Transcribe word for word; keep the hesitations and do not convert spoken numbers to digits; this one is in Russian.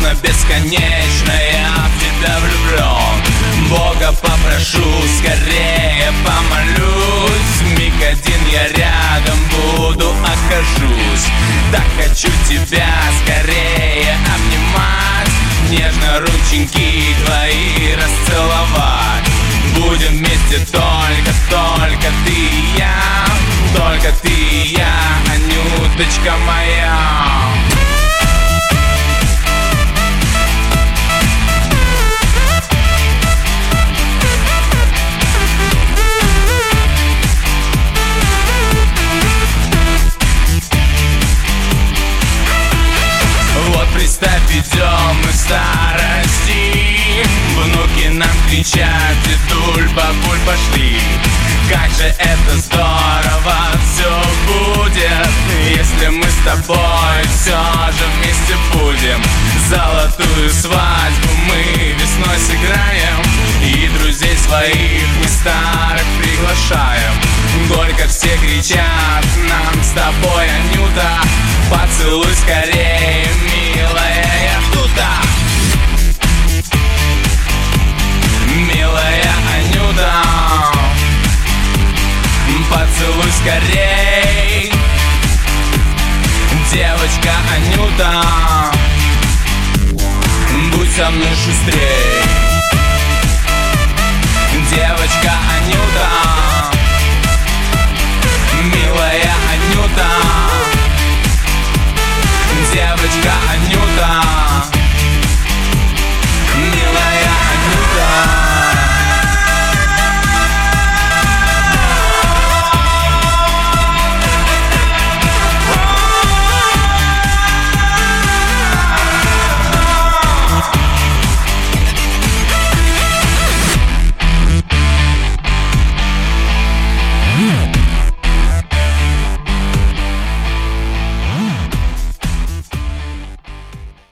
словно бесконечно я в тебя влюблен. Бога попрошу, скорее помолюсь, миг один я рядом буду, окажусь. Так хочу тебя скорее обнимать, нежно рученьки твои расцеловать. Будем вместе только, только ты и я, только ты и я, Анюточка моя. Вот представь, идем мы в старости, внуки нам кричат: дедуль, бабуль, пошли. Как же это здорово все будет, если мы с тобой все же вместе будем. Золотую свадьбу мы весной сыграем, и друзей своих мы старых приглашаем. Горько все кричат нам с тобой, Анюта, поцелуй скорее, милая, я тут-то. Милая Анюта, поцелуй скорей, девочка Анюта, будь со мной шустрей.